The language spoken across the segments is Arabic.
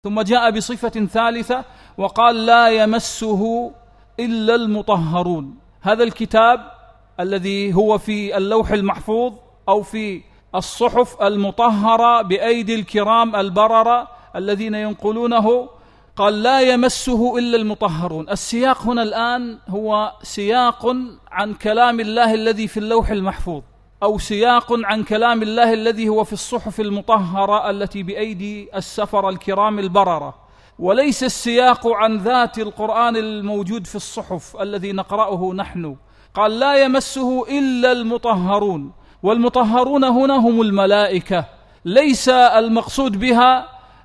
ثم جاء بصفة ثالثة وقال لا يمسه إلا المطهرون. هذا الكتاب الذي هو في اللوح المحفوظ أو في الصحف المطهرة بأيدي الكرام البررة الذين ينقلونه، قال لا يمسه إلا المطهرون. السياق هنا الآن هو سياق عن كلام الله الذي في اللوح المحفوظ، أو سياق عن كلام الله الذي هو في الصحف المطهرة التي بأيدي السفر الكرام البررة، وليس السياق عن ذات القرآن الموجود في الصحف الذي نقرأه نحن. قال لا يمسه إلا المطهرون، والمطهرون هنا هم الملائكة، ليس المقصود بها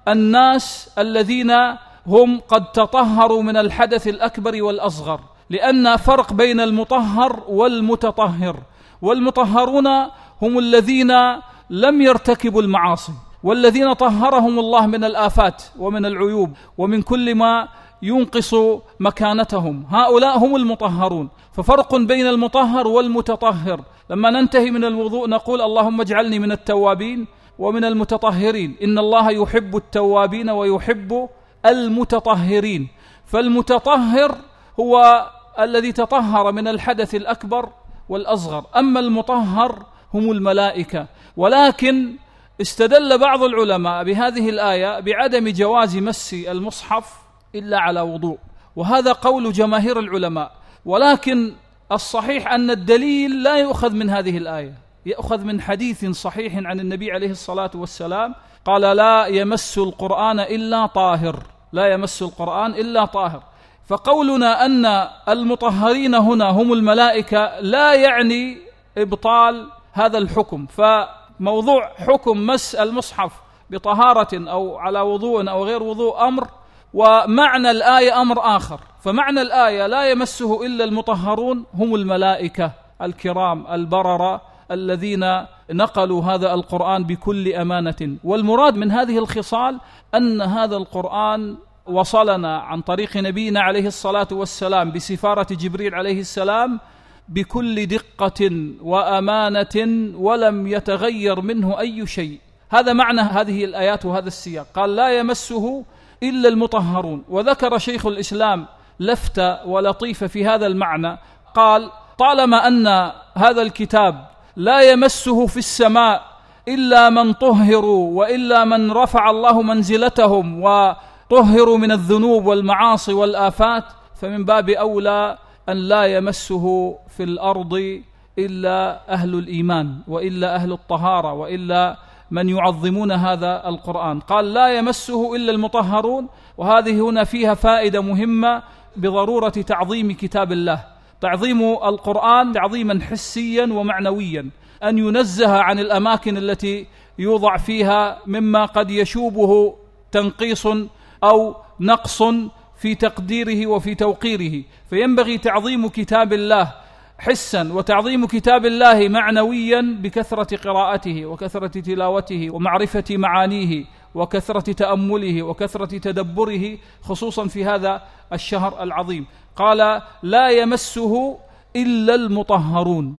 الناس الذين هم قد تطهروا من الحدث الأكبر والأصغر، لأن فرق بين المطهر والمتطهر. والمطهرون هم الذين لم يرتكبوا المعاصي، والذين طهرهم الله من الآفات ومن العيوب ومن كل ما ينقص مكانتهم، هؤلاء هم المطهرون. ففرق بين المطهر والمتطهر. لما ننتهي من الوضوء نقول اللهم اجعلني من التوابين ومن المتطهرين، إن الله يحب التوابين ويحب المتطهرين. فالمتطهر هو الذي تطهر من الحدث الأكبر والأصغر، أما المطهر هم الملائكة. ولكن استدل بعض العلماء بهذه الآية بعدم جواز مس المصحف إلا على وضوء، وهذا قول جماهير العلماء. ولكن الصحيح أن الدليل لا يؤخذ من هذه الآية، يأخذ من حديث صحيح عن النبي عليه الصلاة والسلام قال لا يمس القرآن إلا طاهر، لا يمس القرآن إلا طاهر. فقولنا أن المطهرين هنا هم الملائكة لا يعني إبطال هذا الحكم. فموضوع حكم مس المصحف بطهارة أو على وضوء أو غير وضوء أمر، ومعنى الآية أمر آخر. فمعنى الآية لا يمسه إلا المطهرون هم الملائكة الكرام البررة الذين نقلوا هذا القرآن بكل أمانة. والمراد من هذه الخصال أن هذا القرآن وصلنا عن طريق نبينا عليه الصلاة والسلام بسفارة جبريل عليه السلام بكل دقة وأمانة، ولم يتغير منه أي شيء. هذا معنى هذه الآيات وهذا السياق. قال لا يمسه إلا المطهرون. وذكر شيخ الإسلام لفتة ولطيفة في هذا المعنى، قال طالما أن هذا الكتاب لا يمسه في السماء إلا من طهروا، وإلا من رفع الله منزلتهم وطهروا من الذنوب والمعاصي والآفات، فمن باب أولى أن لا يمسه في الأرض إلا أهل الإيمان، وإلا أهل الطهارة، وإلا من يعظمون هذا القرآن. قال لا يمسه إلا المطهرون. وهذه هنا فيها فائدة مهمة بضرورة تعظيم كتاب الله، تعظيم القرآن تعظيما حسيا ومعنويا، أن ينزه عن الأماكن التي يوضع فيها مما قد يشوبه تنقيص أو نقص في تقديره وفي توقيره. فينبغي تعظيم كتاب الله حسا، وتعظيم كتاب الله معنويا بكثرة قراءته وكثرة تلاوته ومعرفة معانيه وكثرة تأمله وكثرة تدبره، خصوصا في هذا الشهر العظيم. قال لا يمسه إلا المطهرون.